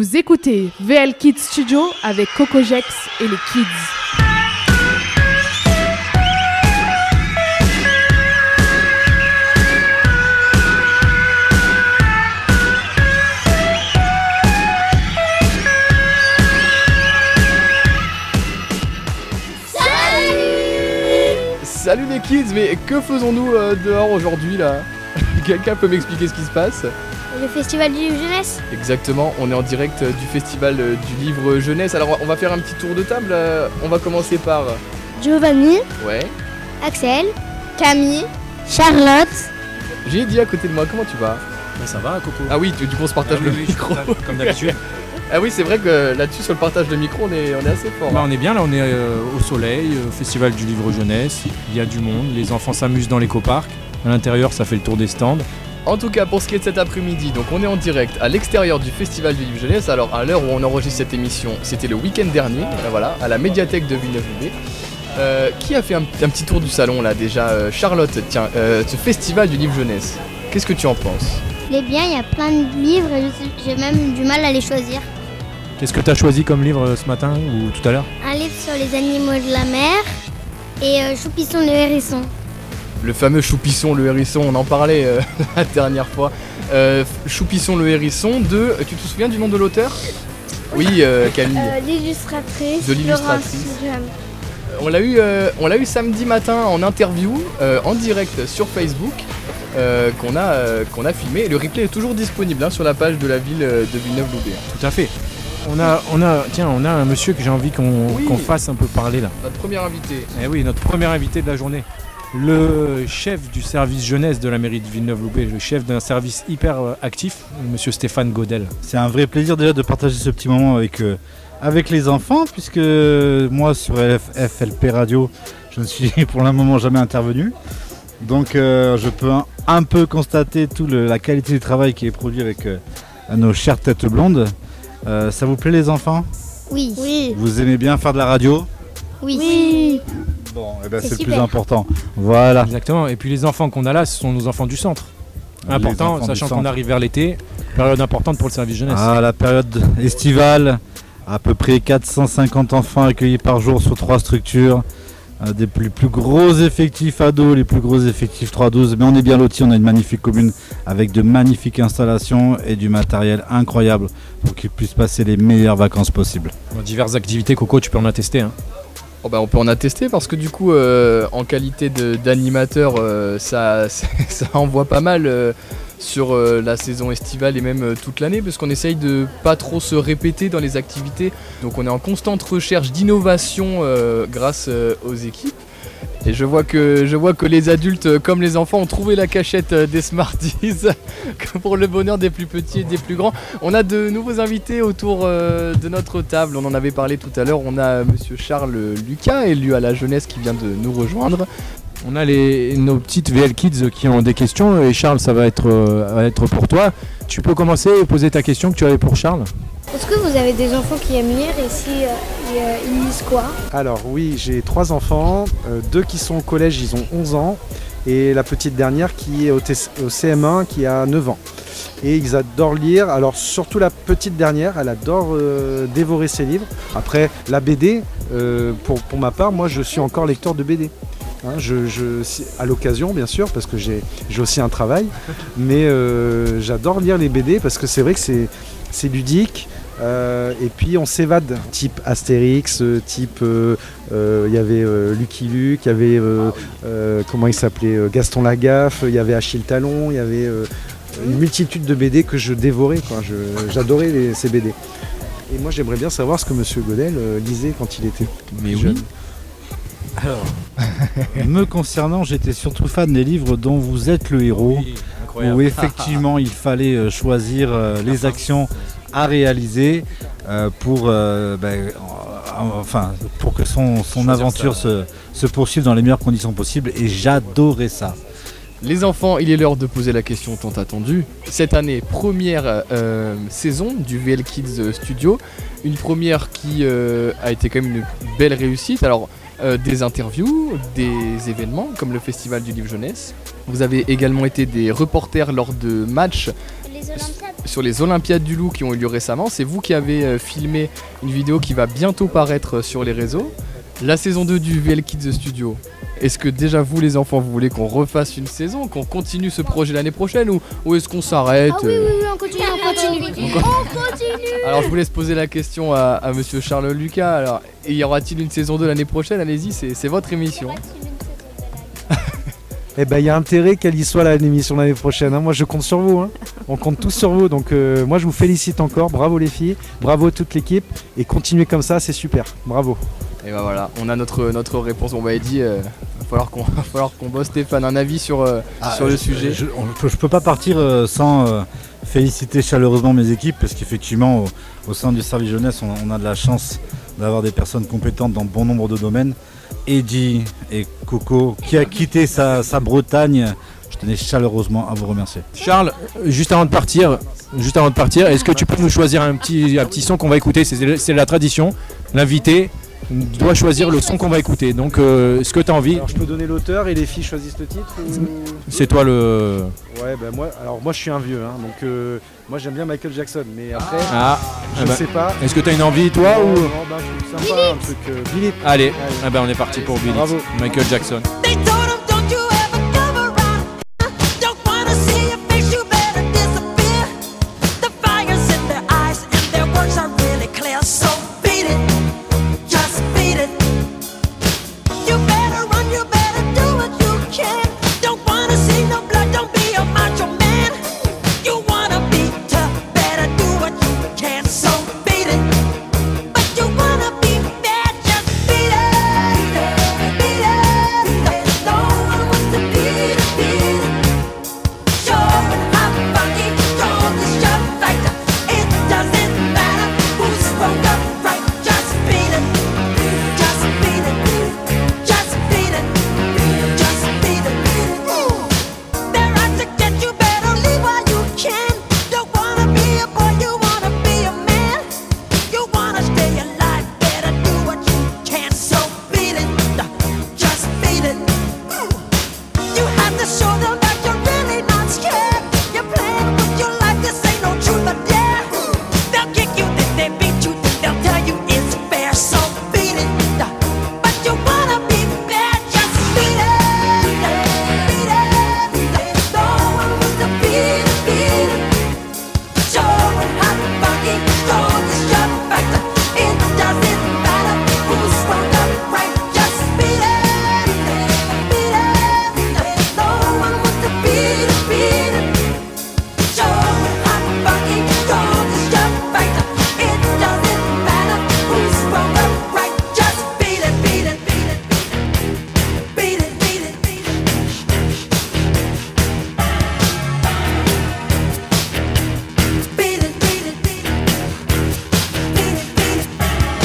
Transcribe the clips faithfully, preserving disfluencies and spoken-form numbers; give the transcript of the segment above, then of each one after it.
Vous écoutez V L Kids Studio avec Coco Jex et les Kids. Salut les kids, mais que faisons-nous euh, dehors aujourd'hui là? Quelqu'un peut m'expliquer ce qui se passe? Le festival du livre jeunesse. Exactement, on est en direct euh, du festival euh, du livre jeunesse. Alors on va faire un petit tour de table, euh, on va commencer par... Giovanni, Ouais. Axel, Camille, Charlotte. J'ai dit à côté de moi, comment tu vas? Bah ça va Coco. Ah oui, du coup on se partage Ah le oui, oui, micro. comme- comme d'habitude. Ah oui, c'est vrai que là-dessus sur le partage de micro on est, on est assez fort. Bah, hein. on est bien là, on est euh, au soleil, euh, au festival du livre jeunesse, il y a du monde, les enfants s'amusent dans l'éco-parc, à l'intérieur ça fait le tour des stands. En tout cas, pour ce qui est de cet après-midi, donc on est en direct à l'extérieur du Festival du Livre Jeunesse. Alors, à l'heure où on enregistre cette émission, c'était le week-end dernier, euh, voilà, à la médiathèque de Villeneuve-Loubet. Euh, qui a fait un, un petit tour du salon là déjà? euh, Charlotte, tiens, euh, ce Festival du Livre Jeunesse, qu'est-ce que tu en penses? Il est bien, il y a plein de livres et je- j'ai même du mal à les choisir. Qu'est-ce que tu as choisi comme livre euh, ce matin ou tout à l'heure? Un livre sur les animaux de la mer et euh, Choupisson le hérisson. Le fameux Choupisson le hérisson, on en parlait euh, la dernière fois. Euh, Choupisson le hérisson de... Tu te souviens du nom de l'auteur? Oui, euh, Camille. L'illustratrice. De l'illustratrice. On l'a eu, euh, on l'a eu samedi matin en interview, euh, en direct sur Facebook, euh, qu'on a, euh, qu'on a filmé. Le replay est toujours disponible hein, sur la page de la ville euh, de Villeneuve-Loubet. Tout à fait. On a, on a, tiens, on a un monsieur que j'ai envie qu'on Oui. qu'on fasse un peu parler là. Notre premier invité. Eh oui, notre premier invité de la journée. Le chef du service jeunesse de la mairie de Villeneuve-Loubet, le chef d'un service hyper euh, actif, monsieur Stéphane Godel. C'est un vrai plaisir déjà de partager ce petit moment avec, euh, avec les enfants, puisque moi sur F L P Radio, je ne suis pour le moment jamais intervenu. Donc euh, je peux un, un peu constater toute la qualité du travail qui est produit avec euh, nos chères têtes blondes. Euh, ça vous plaît les enfants? Oui. Oui. Vous aimez bien faire de la radio? Oui. Oui. Bon, eh ben, C'est c'est le plus super. important. Voilà. Exactement. Et puis les enfants qu'on a là, ce sont nos enfants du centre. Les Important, enfants du sachant qu'on centre. arrive vers l'été, période importante pour le service jeunesse. Ah, la période estivale, à peu près quatre cent cinquante enfants accueillis par jour sur trois structures, euh, des plus, plus gros effectifs ados, les plus gros effectifs trois douze, mais on est bien lotis, on a une magnifique commune avec de magnifiques installations et du matériel incroyable pour qu'ils puissent passer les meilleures vacances possibles. Dans diverses activités, Coco, tu peux en attester. Hein. Oh bah, on peut en attester parce que du coup, euh, en qualité de- d'animateur, euh, ça, ça envoie pas mal euh, sur euh, la saison estivale et même euh, toute l'année parce qu'on essaye de pas trop se répéter dans les activités. Donc on est en constante recherche d'innovation euh, grâce euh, aux équipes. Et je vois, que, je vois que les adultes euh, comme les enfants ont trouvé la cachette euh, des Smarties pour le bonheur des plus petits et des plus grands. On a de nouveaux invités autour euh, de notre table, on en avait parlé tout à l'heure. On a euh, monsieur Charles Lucas, élu à la jeunesse, qui vient de nous rejoindre. On a les, nos petites V L Kids qui ont des questions et Charles, ça va être, euh, va être pour toi. Tu peux commencer et poser ta question que tu avais pour Charles. Est-ce que vous avez des enfants qui aiment lire et si euh, ils, euh, ils lisent quoi? Alors oui, j'ai trois enfants, euh, deux qui sont au collège, ils ont onze ans, et la petite dernière qui est au, T- au C M un qui a neuf ans. Et ils adorent lire, alors surtout la petite dernière, elle adore euh, dévorer ses livres. Après, la B D, euh, pour, pour ma part, moi je suis encore lecteur de B D. Hein, je, je, si- à l'occasion bien sûr, parce que j'ai j'ai aussi un travail, mais euh, j'adore lire les B D parce que c'est vrai que c'est c'est ludique. Euh, et puis on s'évade, type Astérix, euh, type il euh, euh, y avait euh, Lucky Luke, il y avait euh, euh, comment il s'appelait euh, Gaston Lagaffe, il y avait Achille Talon, il y avait euh, une multitude de B D que je dévorais, quoi. Je- j'adorais les- ces B D. Et moi j'aimerais bien savoir ce que Monsieur Godel euh, lisait quand il était Mais jeune. Alors, me concernant, j'étais surtout fan des livres dont vous êtes le héros, où effectivement il fallait euh, choisir euh, les actions à réaliser euh, pour, euh, ben, en- enfin, pour que son, son Choisir aventure se, se poursuive dans les meilleures conditions possibles, et j'adorais ça. Les enfants, il est l'heure de poser la question tant attendue. Cette année, première euh, saison du V L Kids Studio. Une première qui euh, a été quand même une belle réussite. Alors, euh, des interviews, des événements comme le Festival du Livre Jeunesse. Vous avez également été des reporters lors de matchs Olympiades. sur les Olympiades du Loup qui ont eu lieu récemment. C'est vous qui avez euh, filmé une vidéo qui va bientôt paraître sur les réseaux. La saison deux du V L Kids Studio. Est-ce que déjà vous les enfants vous voulez qu'on refasse une saison, qu'on continue ce projet l'année prochaine ou, ou est-ce qu'on s'arrête Ah oui, oui, oui, on continue, on continue. On continue. Alors je vous laisse poser la question à, à monsieur Charles Lucas. Alors, y aura-t-il une saison deux l'année prochaine? Allez-y, c'est, c'est votre émission. Eh ben, il y a intérêt qu'elle y soit là, l'émission l'année prochaine. hein. Moi, je compte sur vous. hein. On compte tous sur vous. Donc, euh, moi, je vous félicite encore. Bravo les filles. Bravo toute l'équipe. Et continuez comme ça, c'est super. Bravo. Et ben voilà, on a notre, notre réponse. On va Eddy, euh, va falloir qu'on, va falloir qu'on bosse. Stéphane, un avis sur, euh, Ah, sur le je- sujet. Je, on- je peux pas partir euh, sans euh, féliciter chaleureusement mes équipes parce qu'effectivement, au, au sein du service jeunesse, on, on a de la chance d'avoir des personnes compétentes dans bon nombre de domaines. Eddy et Coco, qui a quitté sa, sa Bretagne, je tenais chaleureusement à vous remercier. Charles, juste avant de partir, juste avant de partir, est-ce que tu peux nous choisir un petit, un petit son qu'on va écouter? C'est, c'est la tradition. L'invité doit choisir le son qu'on va écouter. Donc, euh, ce que tu as envie, Alors, je peux donner l'auteur et les filles choisissent le titre ou... c'est toi le. Ouais, ben moi, alors moi, je suis un vieux. hein, donc, euh, moi, j'aime bien Michael Jackson. Mais après, Ah, je eh ben, sais pas. est-ce que tu as une envie, toi Non, ou... non, ben, je trouve sympa un truc. Euh, Billy. Allez, Allez. eh ben, on est parti pour Billy. Bravo. Michael Jackson. They told him, don't you ever come around. Don't wanna see your face, you better disappear. The fire's in their eyes and their words are really clear. So beat it, just beat it. You better run, you better do what you can. Don't wanna see no blood, don't be a macho man. You wanna be tough, better do what you can. So beat it, but you wanna be bad, just beat it. Beat it, no one wants to beat it, beat it. Show it how funky, strong is your fighter. It doesn't matter who's wrong or right, just beat it. Just beat it, just beat it, just beat it. They're out to get you, better leave while you can. Don't wanna be a boy, you wanna be a man. You wanna stay alive, better do what you can. So beat it, just beat it. You have to show them that you're really not scared. You're playing with your life, this ain't no truth or dare. They'll kick you, then they beat you, then they'll tell you it's fair. So beat it, but you wanna be bad, just beat it. Beat it, no one wants to beat it, beat it. Show it how funky, strong is your fighter. It doesn't matter who's wrong or right, just beat it. Beat it, no one wants to beat it, beat it. Show it how funky, strong is your fighter. It doesn't matter who's wrong or right, just beat it, beat it, beat it, beat it, beat it, beat it. Beat it, beat it, beat it. Beat it, beat it.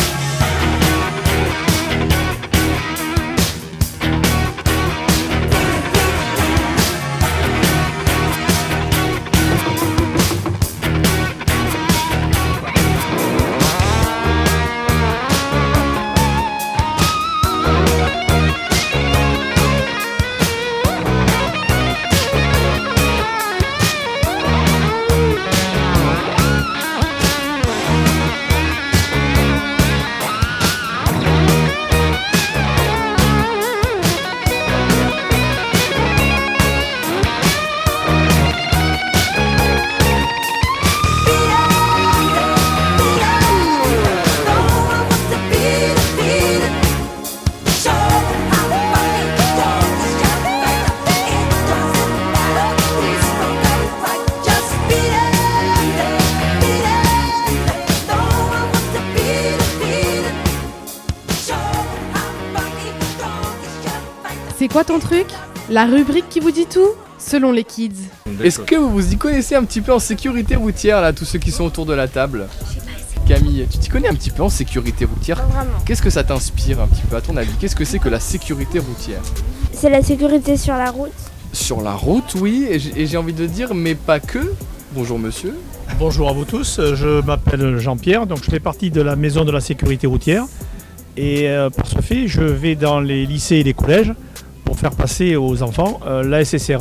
C'est quoi ton truc? La rubrique qui vous dit tout? Selon les kids. Est-ce que vous vous y connaissez un petit peu en sécurité routière, là, tous ceux qui sont autour de la table? Camille, tu t'y connais un petit peu en sécurité routière? Vraiment. Qu'est-ce que ça t'inspire un petit peu à ton avis? Qu'est-ce que c'est que la sécurité routière? C'est la sécurité sur la route. Sur la route, oui, et j'ai et j'ai envie de dire, mais pas que. Bonjour monsieur. Bonjour à vous tous, je m'appelle Jean-Pierre, donc je fais partie de la maison de la sécurité routière et euh, par ce fait je vais dans les lycées et les collèges pour faire passer aux enfants euh, l'A S S R un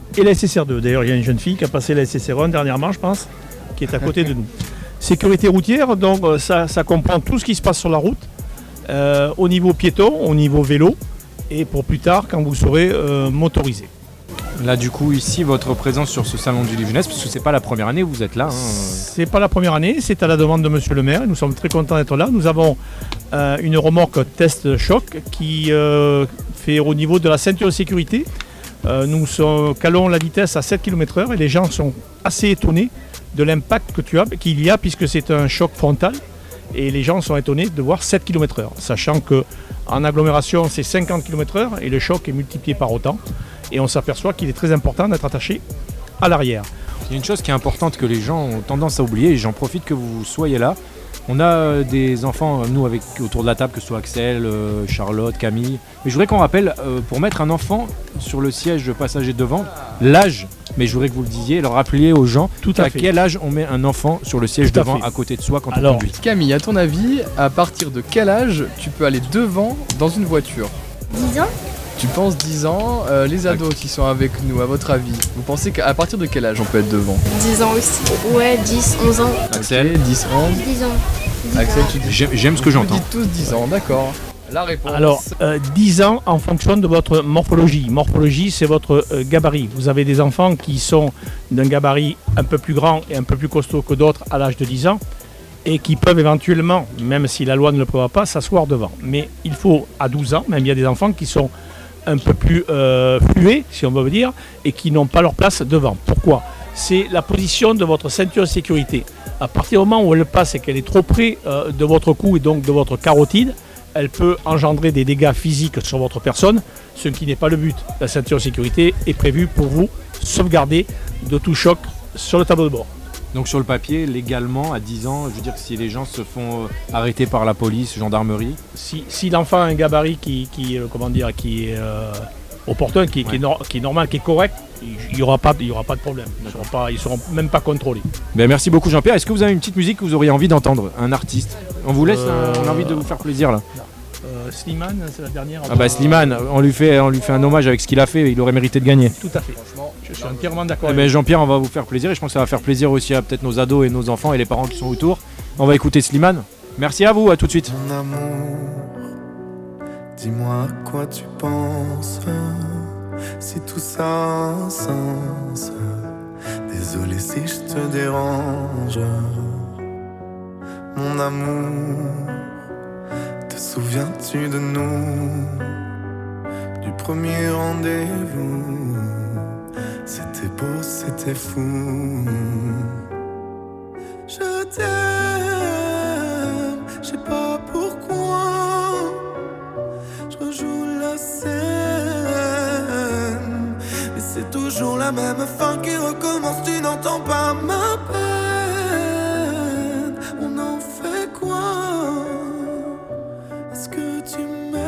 et la S S R deux. D'ailleurs, il y a une jeune fille qui a passé la S S R un dernièrement, je pense, qui est à côté de nous. Sécurité routière, donc ça, ça comprend tout ce qui se passe sur la route, euh, au niveau piéton, au niveau vélo, et pour plus tard quand vous serez euh, motorisé. Là, du coup, ici, votre présence sur ce salon du livre jeunesse, parce que c'est pas la première année où vous êtes là. Hein. C'est pas la première année, c'est à la demande de Monsieur le maire, et nous sommes très contents d'être là. Nous avons euh, une remorque test choc qui euh, fait au niveau de la ceinture de sécurité. Euh, nous sommes, calons la vitesse à sept kilomètres heure et les gens sont assez étonnés de l'impact que tu as, qu'il y a, puisque c'est un choc frontal. Et les gens sont étonnés de voir sept kilomètres heure, sachant qu'en agglomération, c'est cinquante kilomètres heure et le choc est multiplié par autant. Et on s'aperçoit qu'il est très important d'être attaché à l'arrière. Il y a une chose qui est importante que les gens ont tendance à oublier, et j'en profite que vous soyez là. On a des enfants, nous, avec, autour de la table, que ce soit Axel, euh, Charlotte, Camille. Mais je voudrais qu'on rappelle, euh, pour mettre un enfant sur le siège passager devant, l'âge, mais je voudrais que vous le disiez, le rappeliez aux gens, Tout à, à fait. quel âge on met un enfant sur le siège Tout à devant, fait. à côté de soi quand Alors, on conduit. Camille, à ton avis, à partir de quel âge tu peux aller devant dans une voiture? dix ans. Tu penses dix ans, euh, les ados qui sont avec nous, à votre avis, vous pensez qu'à partir de quel âge on peut être devant? dix ans aussi. Ouais, dix, onze ans. Axel, Ok, dix, onze. dix ans. dix Axel, ans. tu dis. j'aime j'aime ce que Vous j'entends. dites tous dix ans, d'accord. La réponse. Alors, euh, dix ans en fonction de votre morphologie. Morphologie, c'est votre euh, gabarit. Vous avez des enfants qui sont d'un gabarit un peu plus grand et un peu plus costaud que d'autres à l'âge de dix ans et qui peuvent éventuellement, même si la loi ne le prévoit pas, s'asseoir devant. Mais il faut, à douze ans, même il y a des enfants qui sont un peu plus euh, fluets, si on veut dire, et qui n'ont pas leur place devant. Pourquoi? C'est la position de votre ceinture de sécurité. À partir du moment où elle passe et qu'elle est trop près euh, de votre cou et donc de votre carotide, elle peut engendrer des dégâts physiques sur votre personne, ce qui n'est pas le but. La ceinture de sécurité est prévue pour vous sauvegarder de tout choc sur le tableau de bord. Donc sur le papier, légalement, à dix ans, je veux dire que si les gens se font euh, arrêter par la police, gendarmerie, Si, si l'enfant a un gabarit qui, qui, euh, comment dire, qui est euh, opportun, qui, qui, est nor- qui est normal, qui est correct, il n'y aura, pas- il y aura pas de problème. Ils ne seront, pas- ils seront même pas contrôlés. ben, merci beaucoup Jean-Pierre. Est-ce que vous avez une petite musique que vous auriez envie d'entendre? Un artiste? On vous laisse, Euh, euh, on a envie de vous faire plaisir là. Euh, Slimane, c'est la dernière. Ah bah Slimane, on lui fait, on lui fait un hommage avec ce qu'il a fait, il aurait mérité de gagner. Tout à fait. Je suis entièrement d'accord. Eh ben, Jean-Pierre, on va vous faire plaisir et je pense que ça va faire plaisir aussi à peut-être nos ados et nos enfants et les parents qui sont autour. On va écouter Slimane. Merci à vous, à tout de suite. Mon amour, dis-moi à quoi tu penses, si tout ça a un sens. Désolé si je te dérange. Mon amour, te souviens-tu de nous, du premier rendez-vous? C'était beau, c'était fou. Je t'aime, je sais pas pourquoi. Je rejoue la scène, mais c'est toujours la même fin qui recommence. Tu n'entends pas ma peine. On en fait quoi? Est-ce que tu m'aimes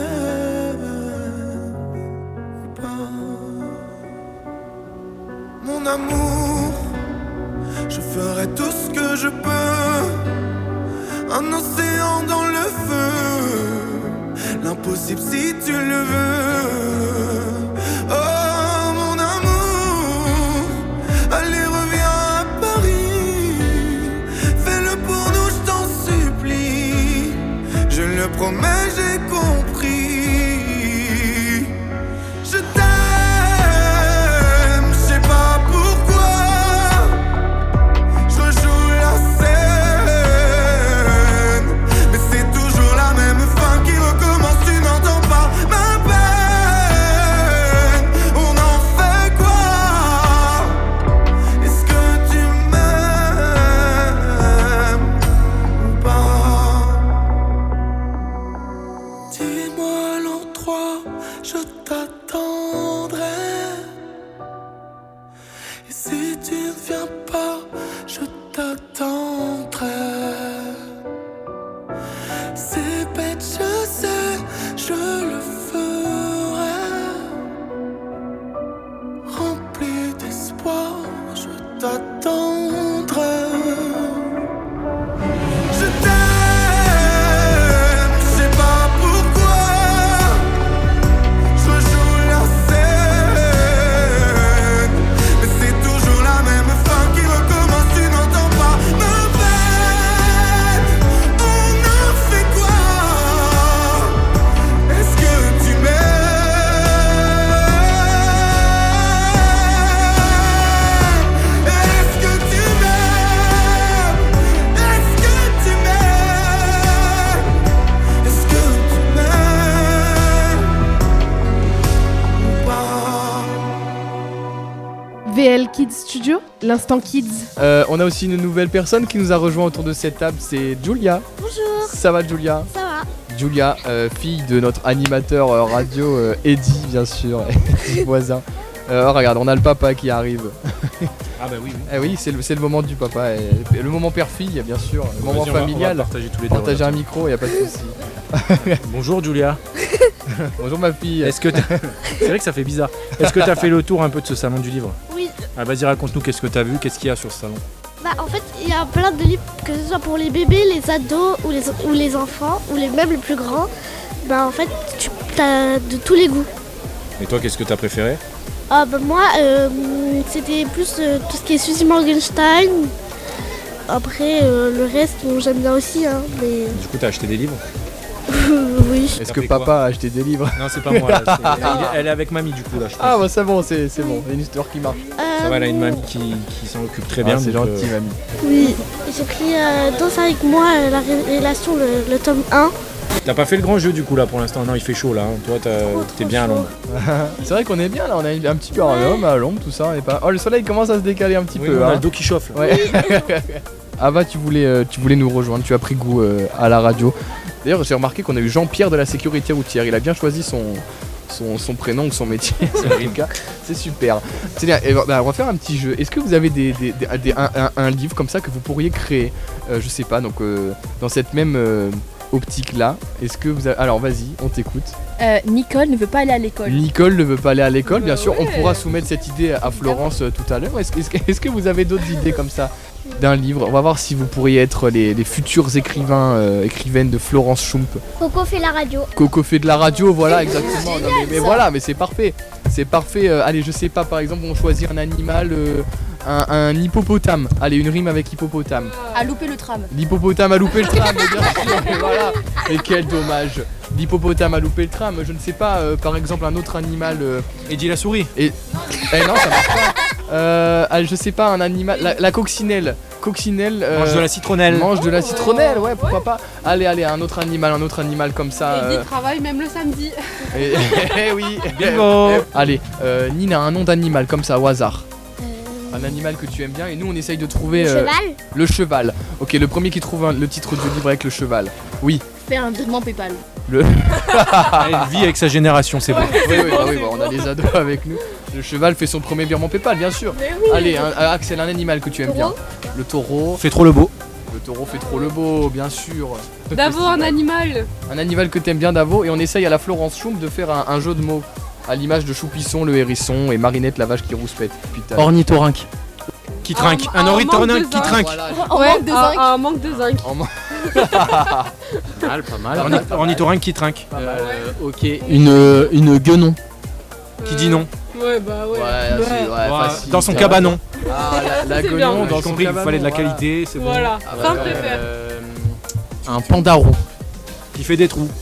ou pas? Mon amour, je ferai tout ce que je peux. Un océan dans le feu, l'impossible si tu le veux. Oh mon amour, allez reviens à Paris. Fais-le pour nous, je t'en supplie. Je le promets, j'ai compris. Je t'aime. Qui recommence, tu n'entends pas ma peine. L Kids Studio, l'instant kids. Euh, on a aussi une nouvelle personne qui nous a rejoint autour de cette table, c'est Julia. Bonjour. Ça va Julia? Ça va. Julia, euh, fille de notre animateur euh, radio euh, Eddy, bien sûr, Eddy voisin. Euh, oh, regarde, on a le papa qui arrive. Ah bah oui, oui. Eh oui, c'est le, c'est le moment du papa, et le moment père-fille, bien sûr, le moment Vas-y, on va- familial. On va partager tous les deux. Partager un regarde. micro, y a pas de souci. Bonjour Julia. Bonjour ma fille. Est-ce que t'as- c'est vrai que ça fait bizarre. Est-ce que tu as fait le tour un peu de ce salon du livre? Oui. Ah vas-y, raconte-nous qu'est-ce que tu as vu, qu'est-ce qu'il y a sur ce salon? Bah en fait il y a plein de livres, que ce soit pour les bébés, les ados ou les, ou les enfants ou les même les plus grands. Bah en fait tu as de tous les goûts. Et toi, qu'est-ce que tu as préféré? Ah bah moi euh, c'était plus euh, tout ce qui est Suzy Morgenstein. Après euh, le reste bon, j'aime bien aussi hein, mais Du coup, tu as acheté des livres? oui. Est-ce T'as que fait papa quoi a acheté des livres? Non, c'est pas moi. Là, c'est- elle, elle est avec mamie du coup là. Je pense. Ah bah c'est bon, c'est, c'est bon, il y a une histoire qui marche. Ça va, elle a une Euh, mamie qui, qui s'en occupe très bien. Ah, c'est donc, gentil euh, mamie. Oui. J'ai pris euh, Danse avec moi euh, la révélation, le, le tome un. T'as pas fait le grand jeu du coup là pour l'instant? Non, il fait chaud là. hein. Toi, t'as- Trop, t'es trop bien à chaud. l'ombre. C'est vrai qu'on est bien là, on a un petit peu à l'ombre, à l'ombre, tout ça. On est pas... Oh, le soleil commence à se décaler un petit Oui, peu. on a hein. le dos qui chauffe. Là. Ouais. Ava, tu voulais, euh, tu voulais nous rejoindre, tu as pris goût euh, à la radio. D'ailleurs, j'ai remarqué qu'on a eu Jean-Pierre de la sécurité routière. Il a bien choisi son, son, son prénom ou son métier. C'est le cas. C'est super. C'est bien. Et, bah, on va faire un petit jeu. Est-ce que vous avez des, des, des- des- un, un- un livre comme ça que vous pourriez créer euh, Je sais pas, donc euh, dans cette même euh, optique-là. Est-ce que vous avez... Alors, vas-y, on t'écoute. Euh, Nicole ne veut pas aller à l'école. Nicole ne veut pas aller à l'école, bien Bah sûr. On ouais. pourra soumettre cette idée à Florence euh, tout à l'heure. Est-ce, que- est-ce que- est-ce que vous avez d'autres idées comme ça d'un livre? On va voir si vous pourriez être les, les futurs écrivains, euh, écrivaines de Florence Schump. Coco fait la radio. Coco fait de la radio, voilà, exactement. Non, mais, mais voilà, mais c'est parfait. C'est parfait. Euh, allez, je sais pas, par exemple, on choisit un animal, euh, un, un hippopotame. Allez, une rime avec hippopotame. À louper le tram. L'hippopotame a loupé le tram, mais bien sûr, mais voilà. Mais quel dommage. L'hippopotame a loupé le tram. Je ne sais pas, euh, par exemple, un autre animal. Euh... Eddie la souris. Et... Eh non, ça marche pas. Euh, ah, je sais pas, un animal. La, la coccinelle. Coccinelle. euh, Mange de la citronnelle. Mange de la citronnelle, ouais, pourquoi pas. Allez, allez, un autre animal, un autre animal comme ça. euh, travaille même le samedi. Eh eh oui. Bingo. Eh, Allez, euh, Nina, un nom d'animal comme ça au hasard. Un animal que tu aimes bien et nous on essaye de trouver Le euh, cheval. le cheval. Ok, le premier qui trouve un- le titre du livre avec le cheval. Oui. Faire un virement PayPal. Le... Ah, elle vit avec sa génération, c'est bon. oui, oui, bah oui, bah, on a les ados avec nous. Le cheval fait son premier virement PayPal, bien sûr. Allez, un, un- Axel, un animal que tu aimes bien. Le taureau. Fais trop le beau. Le taureau fait trop le beau, bien sûr. Davo, un animal. Un animal que t'aimes bien, Davo, et on essaye à la Florence Schump de faire un, un jeu de mots à l'image de Choupisson, le hérisson, et Marinette, la vache qui rouspète. Putain. Ornithorynque. Qui trinque. Un- Un un ornithorynque manque de qui trinque. Voilà, En Ouais, manque de zinc. un, un manque de zinc. en man- Mal, pas mal. Orni- Ornithorynque qui trinque. Euh, ok. Une, une guenon. Qui dit non. Ouais, bah ouais. Ouais, c'est- ouais, Voilà, facile. Dans son Ça cabanon. va. Ah, la, la C'est guenon bien. dans J'ai son compris qu'il cabanon, fallait de la voilà. qualité, c'est bon. Voilà, Ah bah ça me ouais, préfère. euh, Un pandarou. Qui fait des trous.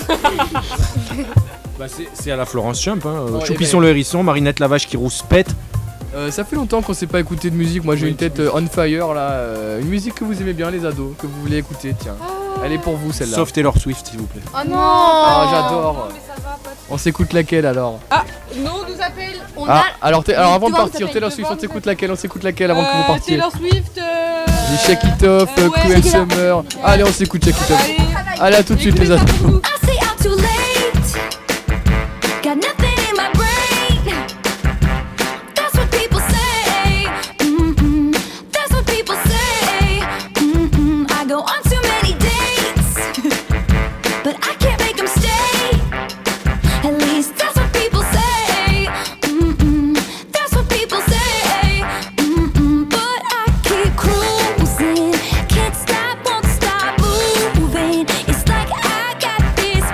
Bah c'est c'est à la Florence Schump, hein. Bon, Choupisson eh le hérisson, Marinette la vache qui rouspète. euh, ça fait longtemps qu'on s'est pas écouté de musique. Moi j'ai Oui, une tête euh, on fire là. euh, une musique que vous aimez bien, les ados, que vous voulez écouter. Tiens, elle est pour vous celle-là. Sauf Taylor Swift, s'il vous plaît. Oh non. Ah, j'adore. Mais ça va pas. On s'écoute laquelle alors? Non, on nous appelle. On Ah, a alors, t'es- alors avant de Devant, partir, s'appelle Taylor Devant, Swift, on s'appelle. s'écoute laquelle? On s'écoute laquelle avant que vous Euh, partiez? Taylor Swift. euh, J'ai Shake It Off, Euh, euh, ouais, Cruel Shake It Off. Summer. Allez, on s'écoute Shake It Off. Allez, Allez, à tout de suite les écoutez ça ados. pour nous. I say I'm too late. Got nothing in my brain. That's what people say. Mm-mm. That's what people say. Mm-mm. I go on too many dates, but I can't make them stay. At least that's what people say. Mm-mm. That's what people say. Mm-mm. But I keep cruising. Can't stop, won't stop moving. It's like I got this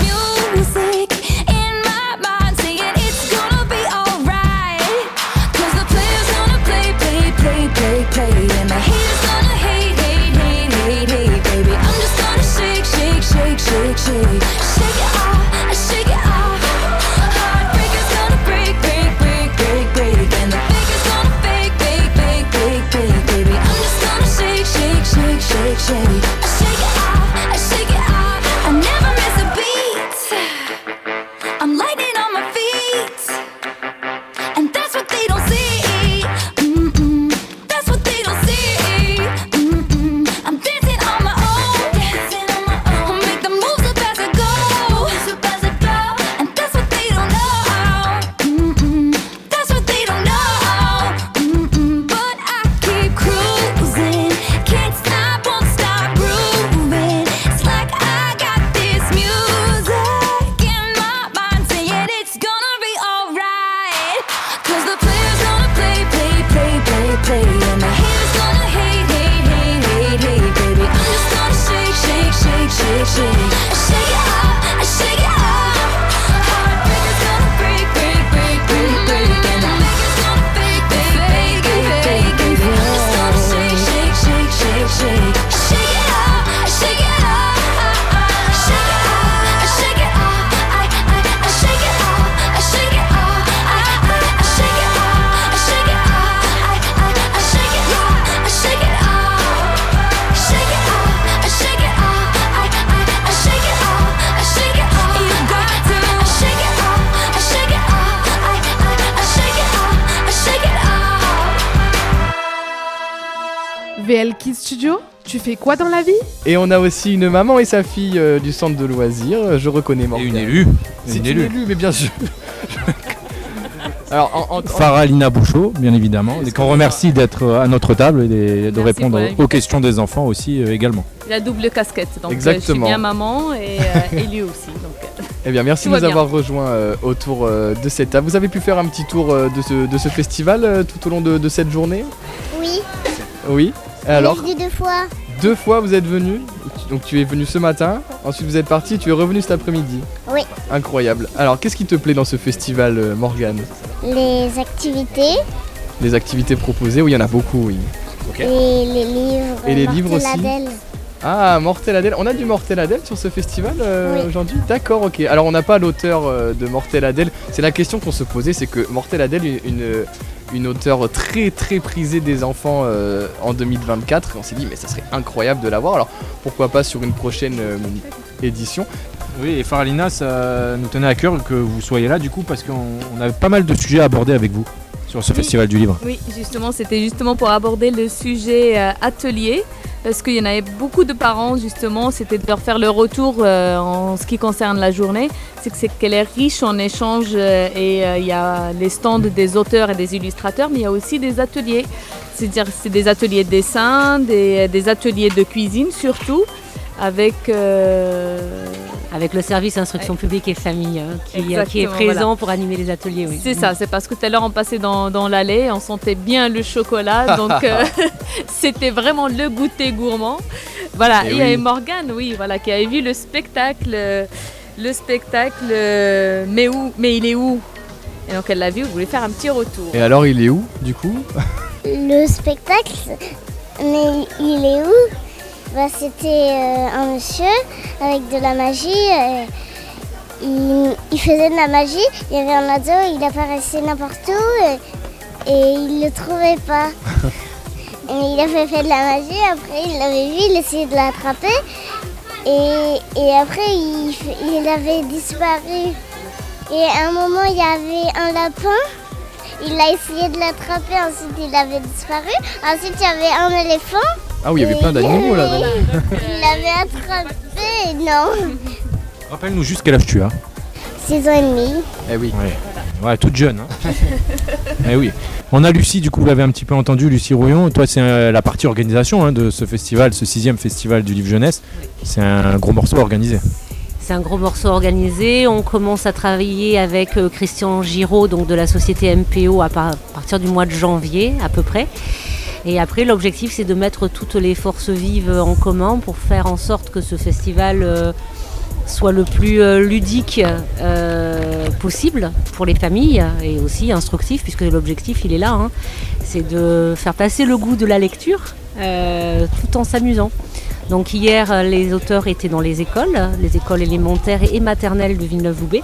L Kids Studio, tu fais quoi dans la vie? Et on a aussi une maman et sa fille euh, du centre de loisirs. Je reconnais Morgane. Et une élue. C'est Une une élue. élue, mais bien sûr. Alors, en, en- en- Faralina Bouchot, bien évidemment, et qu'on remercie d'être à notre table et de, de Merci répondre pour aux l'invitation. questions des enfants aussi euh, également. La double casquette. Donc, euh, Exactement. je suis bien maman et, euh, et lui aussi. Donc, euh, eh bien, merci Tout de va nous bien. avoir rejoints euh, autour euh, de cette table. Vous avez pu faire un petit tour euh, de, ce, de ce festival euh, tout au long de, de cette journée? Oui, Oui. Et alors, je l'ai dit deux fois. deux fois vous êtes venu. Donc tu es venu ce matin, ensuite vous êtes parti, tu es revenu cet après-midi. Oui. Incroyable. Alors, qu'est-ce qui te plaît dans ce festival, euh, Morgane? Les activités Les activités proposées, oui, il y en a beaucoup, oui. et les livres. Et les livres aussi Mortel Adèle. Ah, Mortel Adèle. On a du Mortel Adèle sur ce festival euh, Oui. aujourd'hui? D'accord, ok. Alors, on n'a pas l'auteur euh, de Mortel Adèle. C'est la question qu'on se posait, c'est que Mortel Adèle est une, une auteure très très prisée des enfants euh, en deux mille vingt-quatre. Et on s'est dit, mais ça serait incroyable de l'avoir. Alors, pourquoi pas sur une prochaine euh, édition? Oui, et Faralina, ça nous tenait à cœur que vous soyez là du coup parce qu'on on avait pas mal de sujets à aborder avec vous sur ce Oui. festival du livre. oui, justement, c'était justement pour aborder le sujet euh, atelier. Parce qu'il y en avait beaucoup de parents, justement, c'était de leur faire le retour euh, en ce qui concerne la journée. C'est que c'est qu'elle est riche en échanges euh, et euh, il y a les stands des auteurs et des illustrateurs, mais il y a aussi des ateliers. C'est-à-dire c'est des ateliers de dessin, des, des ateliers de cuisine surtout, avec... euh, Avec le service instruction publique et famille hein, qui, qui est Exactement, présent voilà. pour animer les ateliers. Oui. C'est ça, c'est parce que tout à l'heure on passait dans, dans l'allée, on sentait bien le chocolat, donc euh, c'était vraiment le goûter gourmand. Voilà, Et et il y avait oui. Morgane, oui, voilà, qui avait vu le spectacle, euh, le spectacle, euh, mais où, mais il est où? Et donc elle l'a vu, elle voulait faire un petit retour. Et alors, il est où, du coup? Le spectacle, mais il est où? Bah, c'était euh, un monsieur avec de la magie. euh, il, il faisait de la magie. Il y avait un ado, il apparaissait n'importe où euh, et il le trouvait pas. Et il avait fait de la magie. Après, il l'avait vu, il essayait de l'attraper. Et, et après, il, il avait disparu. Et à un moment, il y avait un lapin. Il a essayé de l'attraper, ensuite il avait disparu. Ensuite, il y avait un éléphant. Ah oui, il y avait plein d'animaux là. donc. Il l'avait attrapé, non. Rappelle-nous juste quel âge tu as. six ans et demi. Eh oui. Ouais, ouais toute jeune. Hein. Eh oui. On a Lucie, du coup, vous l'avez un petit peu entendu, Lucie Rouillon. Toi, c'est euh, la partie organisation hein, de ce festival, ce sixième festival du livre jeunesse. C'est un gros morceau organisé. C'est un gros morceau organisé. On commence à travailler avec euh, Christian Giraud, donc de la société M P O, à par- partir du mois de janvier à peu près. Et après, l'objectif, c'est de mettre toutes les forces vives en commun pour faire en sorte que ce festival euh, soit le plus euh, ludique euh, possible pour les familles et aussi instructif, puisque l'objectif, il est là. Hein. C'est de faire passer le goût de la lecture euh, tout en s'amusant. Donc hier, les auteurs étaient dans les écoles, les écoles élémentaires et maternelles de Villeneuve-Loubet.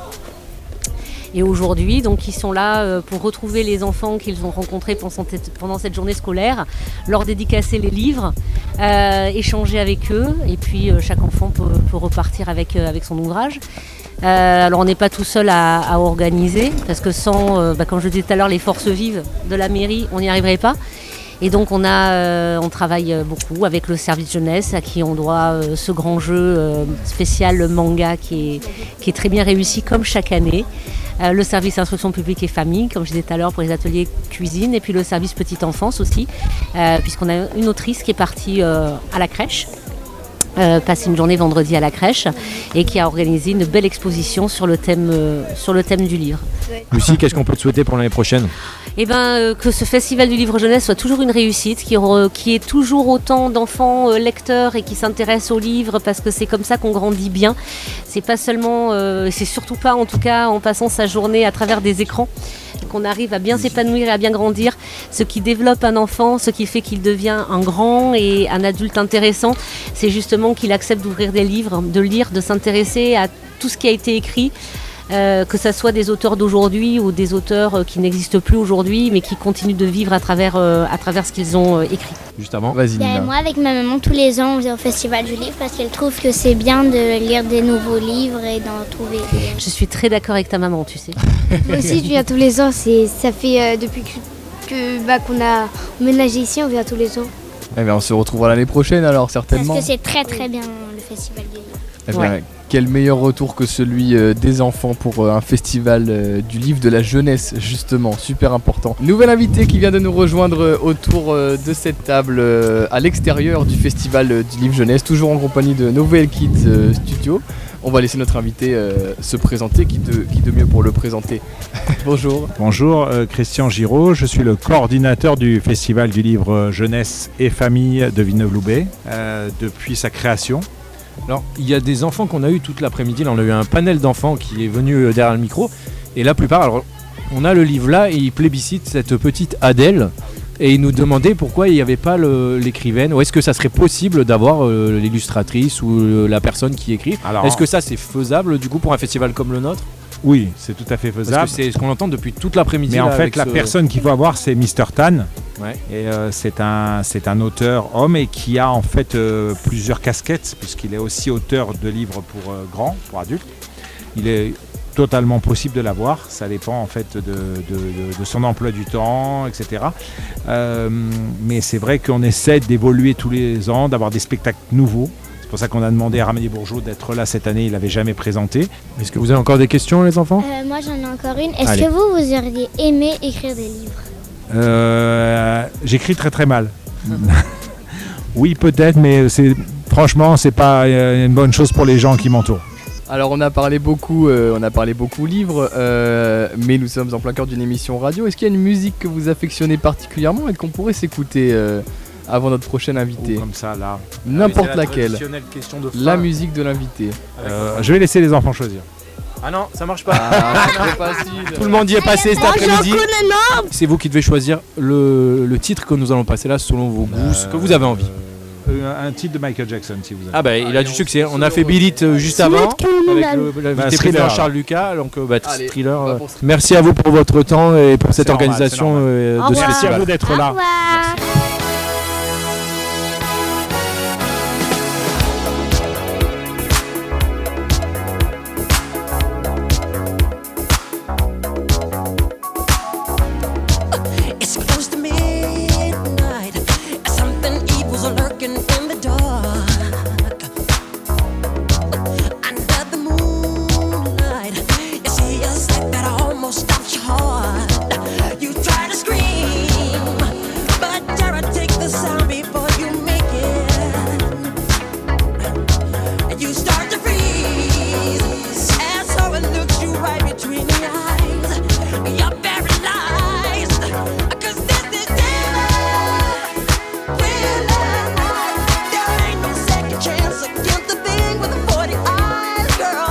Et aujourd'hui, donc, ils sont là euh, pour retrouver les enfants qu'ils ont rencontrés pendant cette, pendant cette journée scolaire, leur dédicacer les livres, euh, échanger avec eux, et puis euh, chaque enfant peut, peut repartir avec, euh, avec son ouvrage. Euh, alors on n'est pas tout seul à, à organiser, parce que sans, euh, bah, comme je disais tout à l'heure, les forces vives de la mairie, on n'y arriverait pas. Et donc on, a, euh, on travaille beaucoup avec le service jeunesse à qui on doit euh, ce grand jeu euh, spécial manga qui est, qui est très bien réussi comme chaque année. Euh, le service instruction publique et famille, comme je disais tout à l'heure pour les ateliers cuisine, et puis le service petite enfance aussi, euh, puisqu'on a une autrice qui est partie euh, à la crèche. Euh, passer une journée vendredi à la crèche et qui a organisé une belle exposition sur le thème, euh, sur le thème du livre. Lucie, qu'est-ce qu'on peut te souhaiter pour l'année prochaine? Eh ben, euh, que ce festival du livre jeunesse soit toujours une réussite, qu'il qui ait toujours autant d'enfants euh, lecteurs et qui s'intéressent aux livres, parce que c'est comme ça qu'on grandit bien. C'est pas seulement, euh, c'est surtout pas en tout cas en passant sa journée à travers des écrans qu'on arrive à bien s'épanouir et à bien grandir. Ce qui développe un enfant, ce qui fait qu'il devient un grand et un adulte intéressant, c'est justement qu'il accepte d'ouvrir des livres, de lire, de s'intéresser à tout ce qui a été écrit. Euh, que ce soit des auteurs d'aujourd'hui ou des auteurs euh, qui n'existent plus aujourd'hui, mais qui continuent de vivre à travers, euh, à travers ce qu'ils ont euh, écrit. Juste avant, vas-y Ben, Nina. moi, avec ma maman, tous les ans, on vient au Festival du Livre parce qu'elle trouve que c'est bien de lire des nouveaux livres et d'en trouver des... Je suis très d'accord avec ta maman, tu sais. Moi aussi, je viens tous les ans. C'est, ça fait euh, depuis que, que, bah, qu'on a emménagé ici, on vient tous les ans. Eh bien, on se retrouvera l'année prochaine alors, certainement. Parce que c'est très très bien le festival du livre. Eh bien, Ouais. quel meilleur retour que celui euh, des enfants pour euh, un festival euh, du livre de la jeunesse, justement, super important. Nouvelle invitée qui vient de nous rejoindre euh, autour euh, de cette table euh, à l'extérieur du festival euh, du livre jeunesse, toujours en compagnie de Novel Kids euh, Studio. On va laisser notre invité euh, se présenter, qui de, qui de mieux pour le présenter. Bonjour. Bonjour, euh, Christian Giraud, je suis le coordinateur du Festival du livre euh, jeunesse et famille de Villeneuve-Loubet euh, depuis sa création. Alors, il y a des enfants qu'on a eu toute l'après-midi. Là, on a eu un panel d'enfants qui est venu euh, derrière le micro. Et la plupart, alors, on a le livre là et ils plébiscitent cette petite Adèle. Et ils nous demandaient pourquoi il n'y avait pas le- l'écrivaine. Ou est-ce que ça serait possible d'avoir euh, l'illustratrice ou euh, la personne qui écrit. Alors, Est-ce que ça, c'est faisable du coup pour un festival comme le nôtre? Oui, c'est tout à fait faisable. Parce que c'est ce qu'on entend depuis toute l'après-midi. Mais en là, fait, avec la ce- personne qu'il faut avoir, c'est mister Tan. Ouais. Et euh, c'est un, c'est un auteur homme et qui a en fait euh, plusieurs casquettes, puisqu'il est aussi auteur de livres pour euh, grands, pour adultes. Il est totalement possible de l'avoir, ça dépend en fait de, de- de- de son emploi du temps, et cetera. Euh, mais c'est vrai qu'on essaie d'évoluer tous les ans, d'avoir des spectacles nouveaux. C'est pour ça qu'on a demandé à Ramélie Bourgeot d'être là cette année, il l'avait jamais présenté. Est-ce que vous avez encore des questions, les enfants? Euh, moi j'en ai encore une. Est-ce Allez. que vous, vous auriez aimé écrire des livres? Euh, J'écris très très mal. Oui, peut-être, mais c'est franchement, c'est pas euh, une bonne chose pour les gens qui m'entourent. Alors on a parlé beaucoup, euh, on a parlé beaucoup livres, euh, mais nous sommes en plein cœur d'une émission radio. Est-ce qu'il y a une musique que vous affectionnez particulièrement et qu'on pourrait s'écouter euh, avant notre prochain invité? Oh, comme ça, là. N'importe Ah oui, c'est la laquelle. traditionnelle question de fin. La musique de l'invité. Euh, je vais laisser les enfants choisir. Ah non, ça marche pas. Ah, trop facile. Tout le monde y est passé cet Moi, j'en après-midi. connais, non. C'est vous qui devez choisir le, le titre que nous allons passer là selon vos goûts, ce que vous avez envie. Euh, un titre de Michael Jackson, si vous avez. Ah bah il a du succès. On a fait Beat It euh, juste avant avec le- Bah, l'invité Thriller. président Charles Lucas. Donc euh, bah, Allez, Thriller. on va euh, pour Thriller. Merci à vous pour votre temps et pour cette C'est normal, organisation c'est normal. euh, Au de ce revoir. Merci à festival. vous d'être Au là. revoir. It's close to midnight. Something evil's lurking in the dark. Under the moonlight, you see a sight that almost stops your heart. You try to scream, but terror takes the sound before you make it. And you start to freeze as horror looks you right between the eyes. You're paralyzed. 'Cause this is thriller, thriller night. There ain't no second chance against the thing with the forty eyes, girl.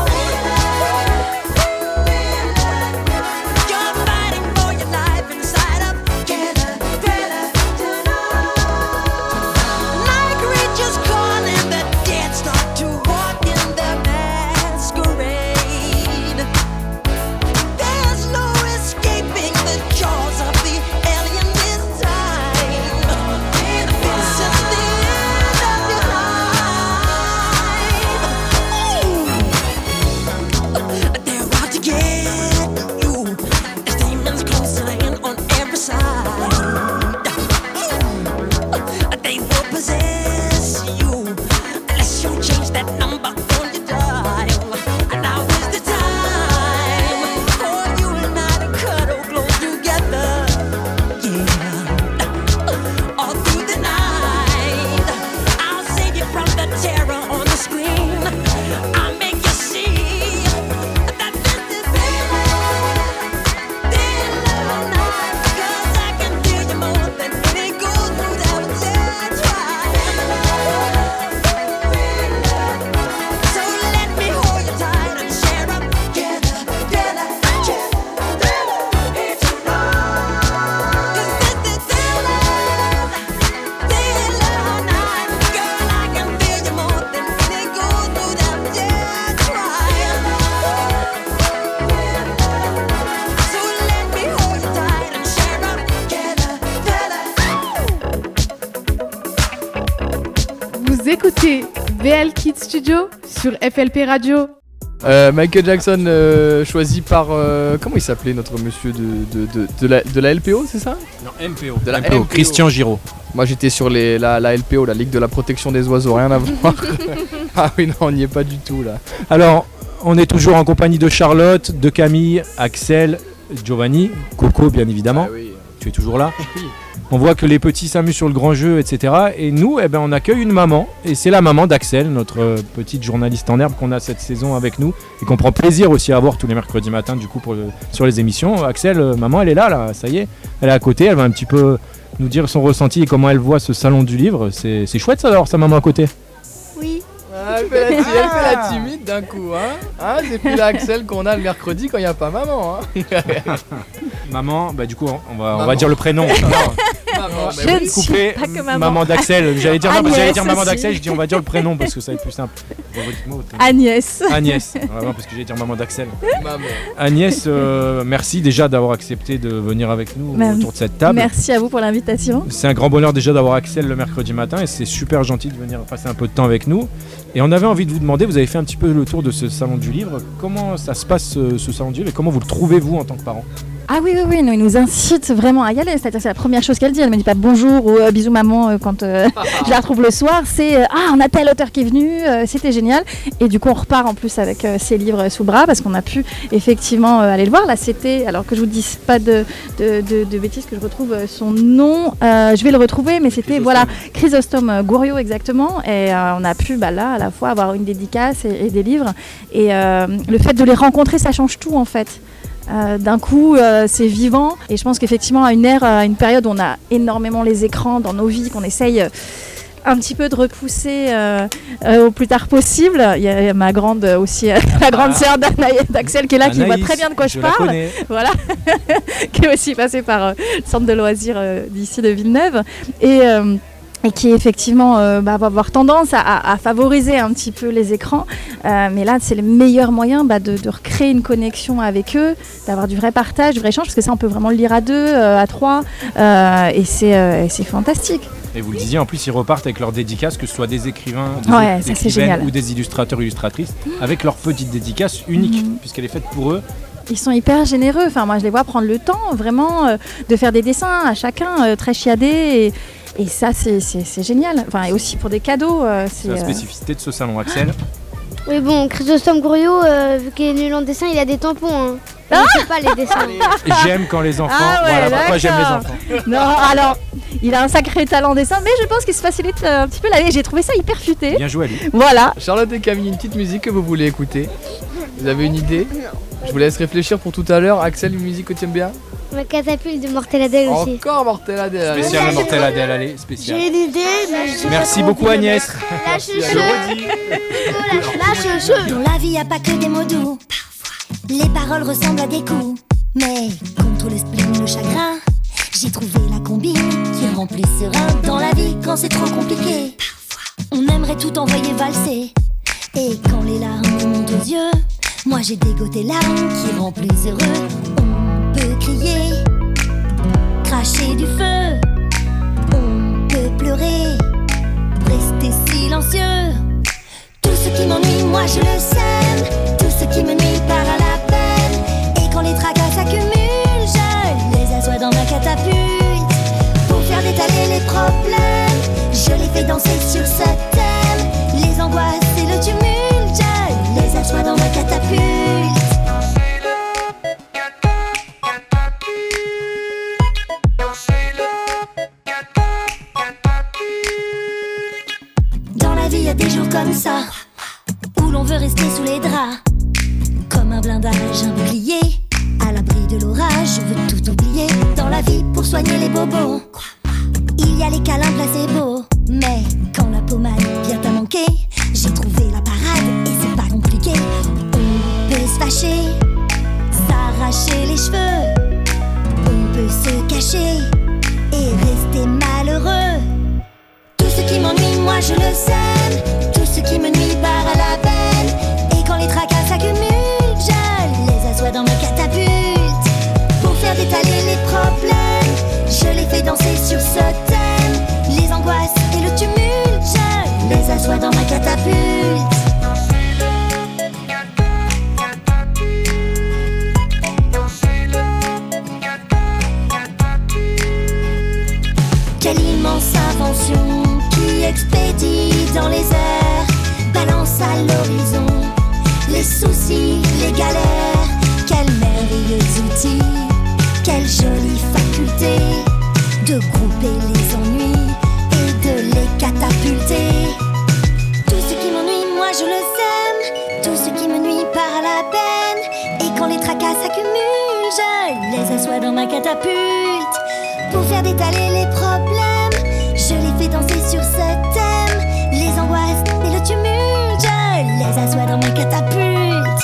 You're fighting for your life inside of thriller, thriller tonight. Night creatures calling the dead start to walk in their masquerade. There's no escaping the jaws of the alien this time. This is the end of your life. Ooh. They're out to get you. There's demons closing in on every side. They will possess you unless you change that number on your dial. And now is the time for you and I to cuddle close together. Yeah, all through the night, I'll save you from the terror on the screen. I'll make you see that this is thriller, thriller night. 'Cause I can feel you more than any gold who's ever tried. So let me hold you tight and share up together, together, together, here tonight. 'Cause this is thriller, thriller night. Girl, I can feel you more than any gold who's ever tried. So let me hold you tight and share up together, together. Vous écoutez V L Kids Studio sur F L P Radio. Euh, Michael Jackson euh, choisi par euh, comment il s'appelait notre monsieur de, de, de, de, la, de la L P O, c'est ça? Non, M P O. De la M P O, M P O. Christian Giraud. Moi j'étais sur les, la, la L P O, la Ligue de la protection des oiseaux, rien à voir. Ah oui non, on n'y est pas du tout là. Alors, on est toujours en compagnie de Charlotte, de Camille, Axel, Giovanni, Coco bien évidemment. Ah oui. Tu es toujours là. On voit que les petits s'amusent sur le grand jeu, et cetera. Et nous, eh ben, on accueille une maman. Et c'est la maman d'Axel, notre euh, petite journaliste en herbe qu'on a cette saison avec nous. Et qu'on prend plaisir aussi à voir tous les mercredis matins du coup pour le- sur les émissions. Axel, euh, maman, elle est là, là, ça y est. Elle est à côté, elle va un petit peu nous dire son ressenti et comment elle voit ce salon du livre. C'est c'est chouette ça d'avoir sa maman à côté. Oui. Ah, elle, fait la, ti- elle fait la timide d'un coup, hein, hein c'est plus la Axel qu'on a le mercredi quand il n'y a pas maman, hein. Maman, bah du coup on on va, on Maman. va dire le prénom. Maman, Je bah ne oui. suis Couper pas que maman. maman d'Axel. J'allais dire, non, parce que j'allais dire Agnès maman d'Axel, aussi. je dis on va dire le prénom parce que ça va être plus simple. Bon, dites-moi votre prénom. Agnès. Agnès, vraiment parce que j'allais dire maman d'Axel. Maman. Agnès, euh, merci déjà d'avoir accepté de venir avec nous Bah, autour de cette table. Merci à vous pour l'invitation. C'est un grand bonheur déjà d'avoir Axel le mercredi matin et c'est super gentil de venir passer un peu de temps avec nous. Et on avait envie de vous demander, vous avez fait un petit peu le tour de ce salon du livre, comment ça se passe ce, ce salon du livre et comment vous le trouvez vous en tant que parent? Ah oui, oui, oui, non, il nous incite vraiment à y aller. C'est-à-dire, c'est la première chose qu'elle dit. Elle me dit pas bonjour ou euh, bisous maman euh, quand euh, je la retrouve le soir. C'est euh, ah, on a tel auteur qui est venu, euh, c'était génial. Et du coup, on repart en plus avec euh, ses livres sous le bras parce qu'on a pu effectivement euh, aller le voir. Là, c'était, alors que je vous dise pas de, de, de, de bêtises, que je retrouve euh, son nom. Euh, je vais le retrouver, mais c'était voilà Chrysostome euh, Gouriot exactement. Et euh, on a pu bah, là à la fois avoir une dédicace et, et des livres. Et euh, le fait de les rencontrer, ça change tout en fait. Euh, d'un coup, euh, c'est vivant et je pense qu'effectivement à une ère, à une période où on a énormément les écrans dans nos vies, qu'on essaye euh, un petit peu de repousser euh, euh, au plus tard possible. Il y a ma grande euh, aussi, euh, la grande sœur d'Anaï- d'Axel qui est là, qui voit Anaïs, très bien de quoi je, je la parle. connais. Voilà, qui est aussi passée par euh, le centre de loisirs euh, d'ici de Villeneuve et euh, et qui effectivement euh, bah, va avoir tendance à, à- à favoriser un petit peu les écrans. Euh, mais là, c'est le meilleur moyen bah, de, de recréer une connexion avec eux, d'avoir du vrai partage, du vrai échange, parce que ça, on peut vraiment le lire à deux, euh, à trois, euh, et c'est euh, et c'est fantastique. Et vous le disiez, en plus ils repartent avec leurs dédicaces, que ce soit des écrivains, des, Ouais, des ça, c'est écrivaines génial. ou des illustrateurs, illustratrices, avec leur petite dédicace unique, Mhm. puisqu'elle est faite pour eux. Ils sont hyper généreux. Enfin, moi, je les vois prendre le temps vraiment euh, de faire des dessins à chacun, euh, très chiadés. Et, et ça, c'est c'est- c'est génial. Enfin, et aussi pour des cadeaux. euh, C'est la euh, spécificité de ce salon, Axel. Oui, bon, Chrysostome Gouriot, euh, vu qu'il est nul en dessin, il a des tampons. Hein. Il ne fait pas les dessins. J'aime quand les enfants. Ah ouais, voilà pourquoi j'aime les d'accord. enfants. Non, alors, il a un sacré talent en dessin, mais je pense qu'il se facilite euh, un petit peu la vie. J'ai trouvé ça hyper futé. Bien joué, Ali. Voilà. Charlotte et Camille, une petite musique que vous voulez écouter? Vous avez une idée? Je vous laisse réfléchir pour tout à l'heure. Axel, une musique que tu aimes bien? Ma catapulte de Mortel Adèle aussi. Encore Mortel Adèle. allez. Spécial Mortel Adèle, allez, spécial. J'ai une idée, mais je sais Merci pas beaucoup comment Agnès. dire. La chouchou. Je le redis. La chouchou. Dans la vie, y a pas que des mots doux. Les paroles ressemblent à des coups. Mais contre le spleen, le chagrin, j'ai trouvé la combine qui rend plus serein dans la vie quand c'est trop compliqué. On aimerait tout envoyer valser. Et quand les larmes nous montent aux yeux, moi j'ai dégoté larmes qui rend plus heureux. On peut crier, cracher du feu. On peut pleurer, rester silencieux. Tout ce qui m'ennuie, moi je le sème. Tout ce qui me nuit part à la peine. Et quand les tracas s'accumulent, je les assois dans ma catapulte. Pour faire détaler les problèmes, je les fais danser sur ce thème. Les angoisses et le tumulte, je les assois dans ma catapulte. Dans la vie, y a des jours comme ça, où l'on veut rester sous les draps. Comme un blindage, un bouclier, à l'abri de l'orage, je veux tout oublier. Dans la vie, pour soigner les bobos, il y a les câlins placebo. Mais quand la pommade vient à manquer, j'ai trouvé la parade et c'est pas compliqué. On peut se fâcher, s'arracher les cheveux. On peut se cacher et rester malheureux. Tout ce qui m'ennuie, moi je le sème. Tout ce qui me nuit part à la peine. Et quand les tracas s'accumulent, je les assois dans ma catapulte. Pour faire détaler les problèmes, je les fais danser sur ce thème. Les angoisses et le tumulte, je les assois dans ma catapulte. à l'horizon. Les soucis, les galères, quel merveilleux outil, quelle jolie faculté de grouper les ennuis et de les catapulter. Tout ce qui m'ennuie, moi je le sème, tout ce qui me nuit par la peine. Et quand les tracas s'accumulent, je les assois dans ma catapulte. Pour faire détaler les problèmes, je les fais danser sur ce thème. Les angoisses et le tumulte, je les assois dans ma catapulte.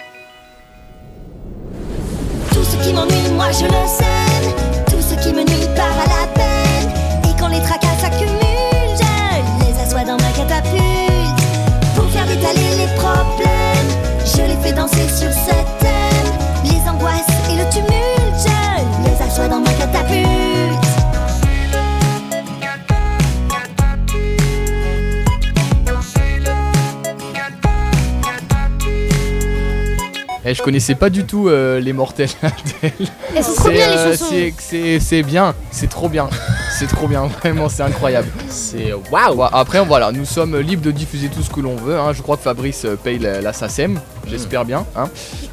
Tout ce qui m'ennuie, moi je le sème, tout ce qui me nuit part à la peine. Et quand les tracas s'accumulent, je les assois dans ma catapulte. Pour faire détaler les problèmes, je les fais danser sur ce thème. Les angoisses et le tumulte, je les assois dans ma catapulte. Eh, je connaissais pas du tout euh, les Mortels Adèle. Elles sont trop C'est, bien, les euh, chansons. c'est- C'est c'est bien, c'est trop bien, c'est trop bien, vraiment c'est incroyable. C'est waouh. Après voilà, nous sommes libres de diffuser tout ce que l'on veut. Hein. Je crois que Fabrice euh, paye la, la SACEM, j'espère bien. Hein.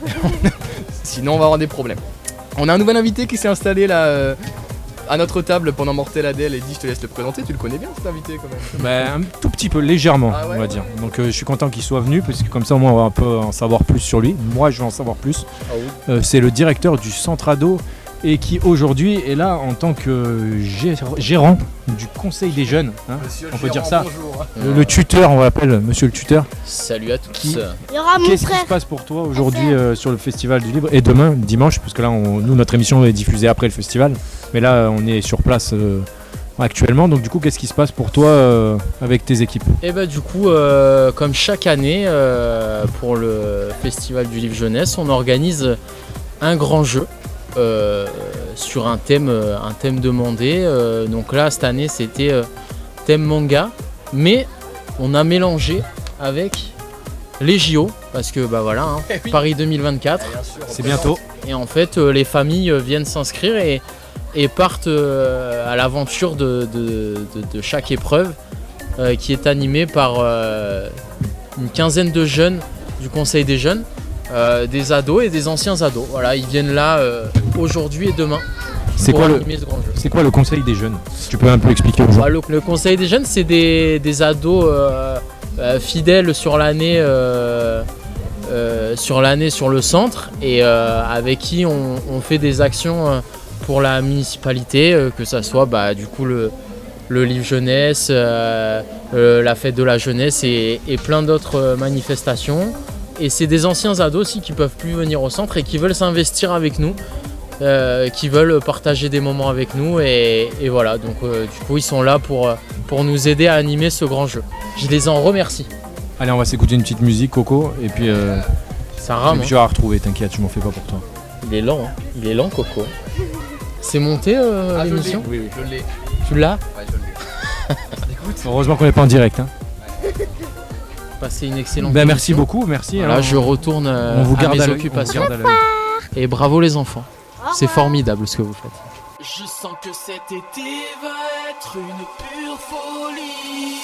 Sinon on va avoir des problèmes. On a un nouvel invité qui s'est installé là euh, à notre table pendant Mortel Adèle. Eddy, je te laisse le présenter. Tu le connais bien cet invité quand même. Bah, un tout petit peu, légèrement, Ah ouais, on va ouais. dire. Donc euh, je suis content qu'il soit venu, parce que comme ça au moins on va un peu en savoir plus sur lui. Moi je vais en savoir plus. Ah oui. Euh, c'est le directeur du centre ado et qui aujourd'hui est là en tant que gé- gérant du conseil des jeunes. Hein, Monsieur le on peut gérant, dire ça. bonjour. Le, le tuteur, on l'appelle monsieur le tuteur. Salut à tous. Qui- Il y aura mon Qu'est-ce qui frère. se passe pour toi aujourd'hui euh, sur le festival du livre et demain, dimanche, parce que là, on- nous, notre émission est diffusée après le festival, mais là, on est sur place euh, actuellement. Donc, du coup, qu'est-ce qui se passe pour toi euh, avec tes équipes? Et bah du coup, euh, comme chaque année, euh, pour le Festival du Livre Jeunesse, on organise un grand jeu euh, sur un thème, euh, un thème demandé. Euh, donc là, cette année, c'était euh, thème manga, mais on a mélangé avec les J O, parce que bah voilà, hein, Eh oui. Paris deux mille vingt-quatre. C'est bientôt. Et en fait, euh, les familles euh, viennent s'inscrire et, et partent euh, à l'aventure de, de- de- de chaque épreuve euh, qui est animée par euh, une quinzaine de jeunes du Conseil des jeunes, euh, des ados et des anciens ados. Voilà, ils viennent là euh, aujourd'hui et demain. C'est pour quoi, le, animer ce grand jeu. c'est quoi le conseil des jeunes? Si tu peux un peu expliquer aux gens. Bah, le, le Conseil des jeunes, c'est des, des ados euh, euh, fidèles sur l'année, euh, euh, sur l'année sur le centre et euh, avec qui on, on fait des actions euh, pour la municipalité, euh, que ça soit bah, du coup le, le livre jeunesse, euh, euh, la fête de la jeunesse et, et plein d'autres euh, manifestations. Et c'est des anciens ados aussi qui peuvent plus venir au centre et qui veulent s'investir avec nous. Euh, qui veulent partager des moments avec nous et, et voilà, donc euh, du coup ils sont là pour, euh, pour nous aider à animer ce grand jeu. Je les en remercie. Allez, on va s'écouter une petite musique, Coco, et puis, euh, Ça et rame, puis hein. tu vas la retrouver, t'inquiète, je m'en fais pas pour toi. Il est lent, hein. Il est lent Coco. C'est monté euh, Ah, je l'ai, l'émission oui, oui, je l'ai. Tu l'as? Ouais, je l'ai. Écoute. Heureusement qu'on n'est pas en direct. Hein. Passé une excellente Ben, merci émission. beaucoup, merci. Voilà, alors. je retourne euh, On vous à garde mes à l'œil, on vous occupations. garde à l'œil. Et bravo les enfants. C'est formidable ce que vous faites. Je sens que cet été va être une pure folie.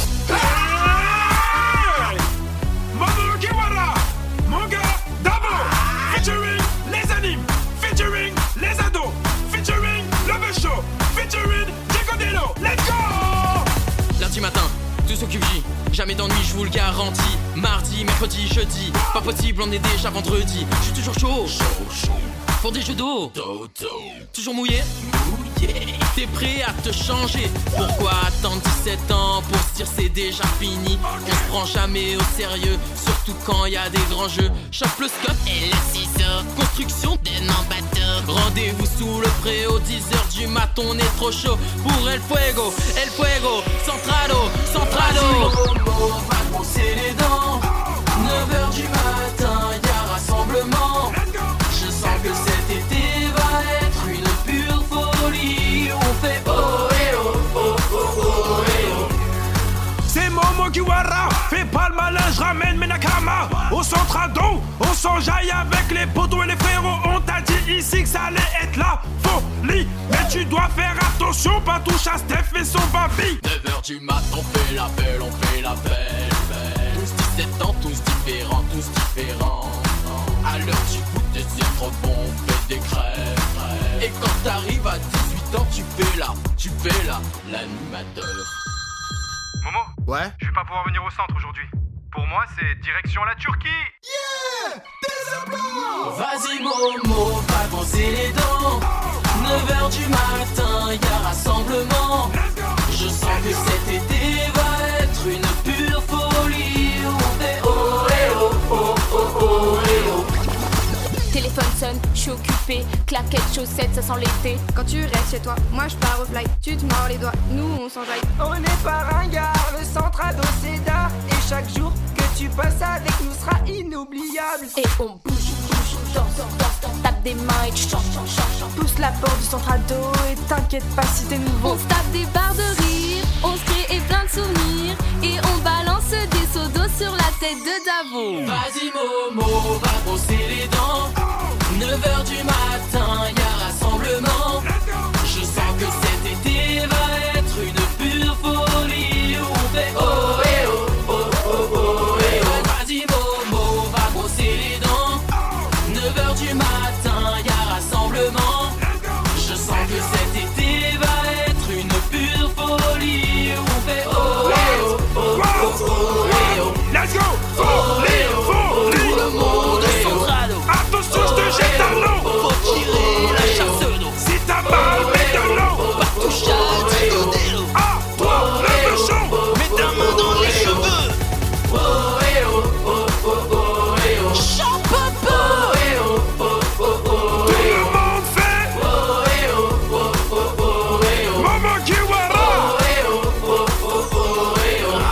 Hey! Mamoru Kiwara, manga d'abord, featuring les animes, featuring les ados, featuring le show, featuring Diego Delo. Let's go! Lundi matin, tout s'occupe J. Jamais d'ennui, je vous le garantis. Mardi, mercredi, jeudi. Pas possible, on est déjà vendredi. Je suis toujours chaud. Pour des jeux d'eau. Toujours mouillé. T'es prêt à te changer. Pourquoi attendre dix-sept ans pour se dire c'est déjà fini? On se prend jamais au sérieux, surtout quand y a des grands jeux. Chope le scope et le ciseau. Construction d'un en bateau. Rendez-vous sous le préau, dix heures du mat, on est trop chaud. Pour El Fuego, El Fuego, Centrado, Centrado. On va brosser les dents. neuf heures du matin, y'a rassemblement. Je sens que cet été va être une pure folie. On fait oh eh oh, oh oh oh eh oh. C'est Momo Kiwara, fais pas le malin, je ramène mes nakama. Au centre ado, on s'enjaille avec les potos et les frérots. On t'a dit ici que ça allait être la folie. Mais tu dois faire attention, pas touche à Steph et son baby. neuf heures du mat, on fait la belle, on fait la belle, belle. douze dix-sept ans, Ouais. Je vais pas pouvoir venir au centre aujourd'hui. Pour moi, c'est direction la Turquie. Vas-y Momo, va brosser les dents. neuf heures du matin, y'a rassemblement. Je sens que cet été va être une pure folie. On fait oh eh oh oh oh oh eh oh. Téléphone sonne, je suis occupée, claquettes, chaussettes, ça sent l'été. Quand tu restes chez toi, moi je pars au fly, tu te mords les doigts, nous on s'enjaille. On n'est pas ringard, le centre adossé d'art. Et chaque jour que tu passes avec nous sera inoubliable. Et on bouge, bouge, danse, danse, danse, tape des mains et chante, chante, chante, chante. Pousse la porte du centre ado et t'inquiète pas si t'es nouveau. On se tape des barres de rire, on se crée et plein de souvenirs. Et on balance des seaux d'eau sur la tête de Davo. Vas-y Momo, va brosser les dents. neuf heures du matin, y'a rassemblement. Je sens que cet été va être une pure folie. On fait oh eh oh oh oh oh eh oh. Vas-y Momo, va brosser les dents. neuf heures du matin, y'a rassemblement. Je sens que cet été va être une pure folie. On fait oh eh oh oh oh oh eh oh. Let's go. Folie, folie. Tout le monde est centrado. Attention, je te jette à l'eau. Faut tirer la chasse d'eau. Si ta balle met de l'eau, pas toucher à tes dos. Ah, toi, le bouchon, mets ta main dans les cheveux. Oh eh oh oh oh oh eh oh. Champopo. Oh eh oh oh oh oh Tout eh le oh. monde fait. Oh eh oh oh oh oh eh oh. Momo Kiwara. Oh eh oh oh oh oh eh oh.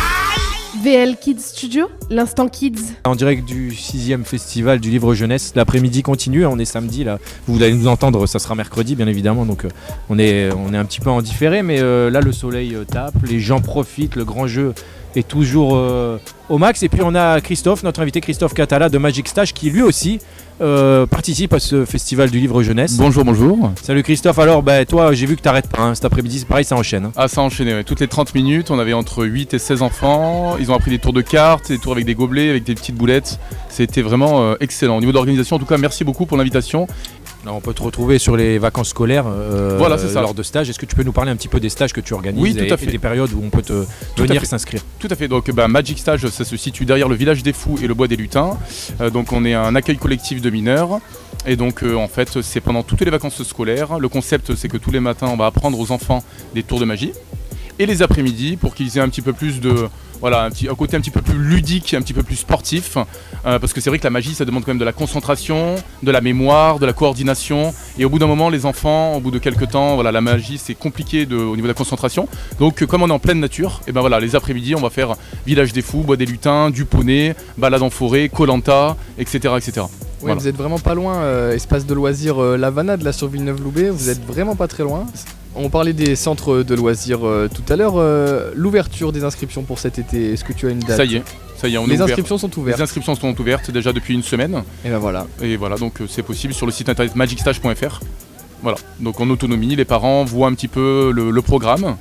V L Kids Studio, l'instant kids. En direct du sixième festival du livre jeunesse, l'après-midi continue, on est samedi là, vous allez nous entendre, ça sera mercredi bien évidemment, donc euh, on, est, on est un petit peu en différé, mais euh, là le soleil euh, tape, les gens profitent, le grand jeu est toujours euh, au max, et puis on a Christophe, notre invité Christophe Catala de Magic Stage qui lui aussi euh, participe à ce festival du livre jeunesse. Bonjour, bonjour. Salut Christophe, alors bah, toi j'ai vu que t'arrêtes pas, hein, cet après-midi c'est pareil, ça enchaîne. Hein. Ah, ça a enchaîné, ouais. Toutes les trente minutes, on avait entre huit et seize enfants, ils ont appris des tours de cartes, des tours avec des gobelets, avec des petites boulettes, c'était vraiment euh, excellent. Au niveau de l'organisation, en tout cas, merci beaucoup pour l'invitation. Là, on peut te retrouver sur les vacances scolaires euh, voilà, c'est ça. lors de stages. Est-ce que tu peux nous parler un petit peu des stages que tu organises oui, tout et, à fait. et des périodes où on peut te tout venir s'inscrire? Tout à fait. Donc bah, Magic Stage, ça se situe derrière le village des Fous et le bois des Lutins. Euh, donc on est un accueil collectif de mineurs. Et donc euh, en fait, c'est pendant toutes les vacances scolaires. Le concept, c'est que tous les matins, on va apprendre aux enfants des tours de magie. Et les après-midi, pour qu'ils aient un petit peu plus de... Voilà, un, petit, un côté un petit peu plus ludique, un petit peu plus sportif, euh, parce que c'est vrai que la magie, ça demande quand même de la concentration, de la mémoire, de la coordination, et au bout d'un moment, les enfants, au bout de quelques temps, voilà, la magie, c'est compliqué de, au niveau de la concentration. Donc, comme on est en pleine nature, et ben voilà, les après-midi, on va faire village des fous, bois des lutins, du poney, balade en forêt, Koh-Lanta, et cetera, et cetera. Oui, Voilà. vous êtes vraiment pas loin, euh, espace de loisirs euh, La Vanade, là sur Villeneuve-Loubet, vous êtes vraiment pas très loin. On parlait des centres de loisirs euh, tout à l'heure, euh, l'ouverture des inscriptions pour cet été, est-ce que tu as une date? Ça y est, ça y est, on Les est ouvert. inscriptions sont ouvertes. Les inscriptions sont ouvertes déjà depuis une semaine. Et ben voilà. Et voilà, donc euh, c'est possible sur le site internet magic stage point f r. Voilà, donc en autonomie, les parents voient un petit peu le, le programme,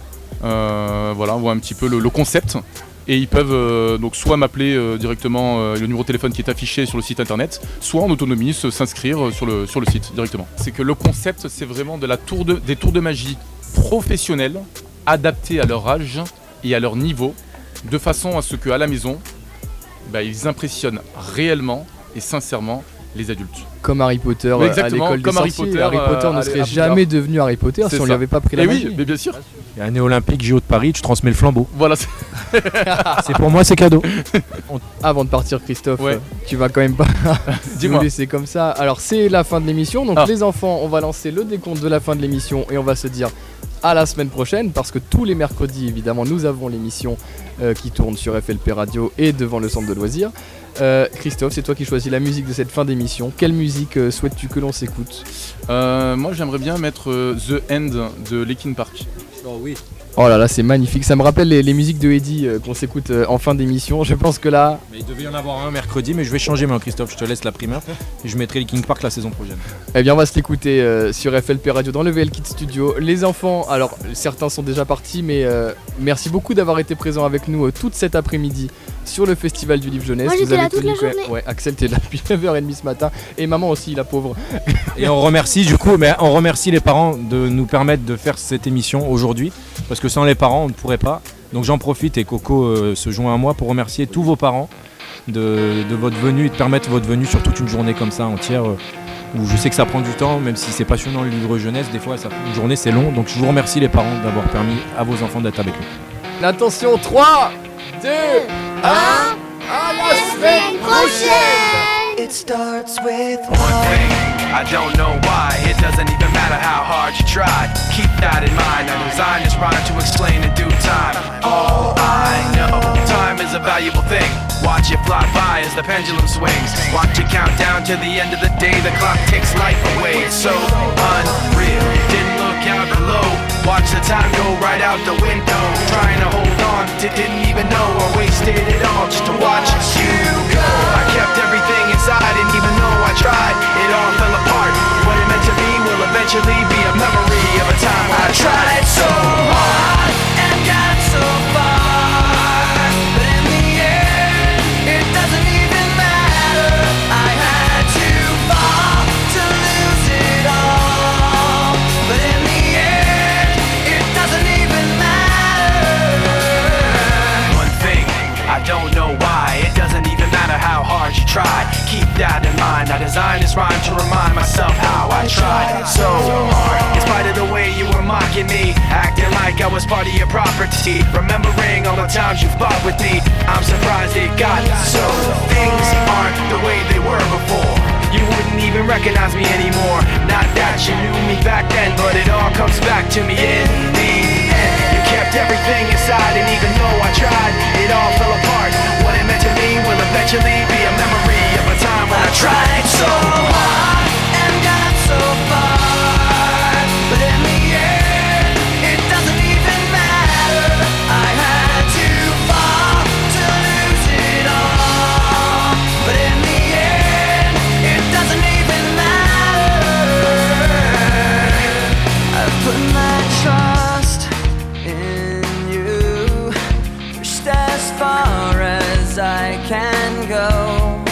euh, voilà, voient un petit peu le, le concept. Et ils peuvent euh, donc soit m'appeler euh, directement, euh, le numéro de téléphone qui est affiché sur le site internet, soit en autonomie se- s'inscrire sur le, sur le site directement. C'est que le concept, c'est vraiment de la tour de, des tours de magie professionnels, adaptés à leur âge et à leur niveau, de façon à ce qu'à la maison, bah, ils impressionnent réellement et sincèrement les adultes. Comme Harry Potter Mais euh, exactement, à l'école comme des Harry sorciers. Potter, Harry Potter euh, ne à- serait à jamais Poudlard. devenu Harry Potter C'est si on lui ça. avait pas pris la Eh magie. oui, mais bien sûr. Il y a un olympique J O de Paris, tu transmets le flambeau. Voilà. C'est pour moi, c'est cadeau. Avant de partir, Christophe, Ouais. euh, tu vas quand même pas Dis-moi. nous laisser comme ça. Alors, c'est la fin de l'émission. Donc, Ah. les enfants, on va lancer le décompte de la fin de l'émission et on va se dire à la semaine prochaine parce que tous les mercredis, évidemment, nous avons l'émission euh, qui tourne sur F L P Radio et devant le centre de loisirs. Euh, Christophe, c'est toi qui choisis la musique de cette fin d'émission. Quelle musique euh, souhaites-tu que l'on s'écoute? Euh, moi, j'aimerais bien mettre euh, The End de Linkin Park. Oh oui. Oh là là, c'est magnifique. Ça me rappelle les, les musiques de Eddie euh, qu'on s'écoute euh, en fin d'émission. Je pense que là, Mais il devait y en avoir un mercredi, mais je vais changer, moi, Christophe. Je te laisse la primeur. Et je mettrai les King Park la saison prochaine. eh bien, on va se l'écouter euh, sur F L P Radio dans le V L Kids Studio. Les enfants, alors certains sont déjà partis, mais euh, merci beaucoup d'avoir été présents avec nous euh, toute cet après-midi sur le Festival du Livre Jeunesse. Moi, Vous j'étais avez là toute tenu la quand même- journée. Ouais, Axel, t'es là depuis neuf heures trente ce matin. Et maman aussi, la pauvre. Et on remercie du coup, mais on remercie les parents de nous permettre de faire cette émission aujourd'hui, parce que sans les parents, on ne pourrait pas. Donc j'en profite et Coco euh, se joint à moi pour remercier tous vos parents de, de votre venue et de permettre votre venue sur toute une journée comme ça entière. Euh, où je sais que ça prend du temps, même si c'est passionnant le livre jeunesse, des fois ça, une journée c'est long. Donc je vous remercie les parents d'avoir permis à vos enfants d'être avec nous. Attention, trois, deux, un, à la semaine prochaine. It starts with one thing. I don't know why. It doesn't even matter how hard you try. Keep that in mind. I designed this rhyme to explain in due time. All I know, time is a valuable thing. Watch it fly by as the pendulum swings. Watch it count down to the end of the day. The clock takes life away. It's so unreal. Didn't look out below. Watch the time go right out the window. Trying to hold on to didn't even know I wasted it all just to watch you go. I kept everything inside and even though I tried, it all fell apart. What it meant to be will eventually be a memory of a time I tried so hard and got so far. But in the end, it doesn't even matter. I had to fall to lose it all. But in the end, it doesn't even matter. One thing, I don't know why. It doesn't even matter how hard you try. Keep that in mind. I designed this rhyme to remind myself how I tried so hard. In spite of the way you were mocking me, acting like I was part of your property, remembering all the times you fought with me, I'm surprised it got so. Things aren't the way they were before. You wouldn't even recognize me anymore. Not that you knew me back then, but it all comes back to me in the end. You kept everything inside, and even though I tried, it all fell apart. What it meant to me will eventually be a memory of a time when I tried so hard and got so far. But in the end, it doesn't even matter. I had to fall to lose it all. But in the end, it doesn't even matter. I've put my trust in you, pushed as far as I can go.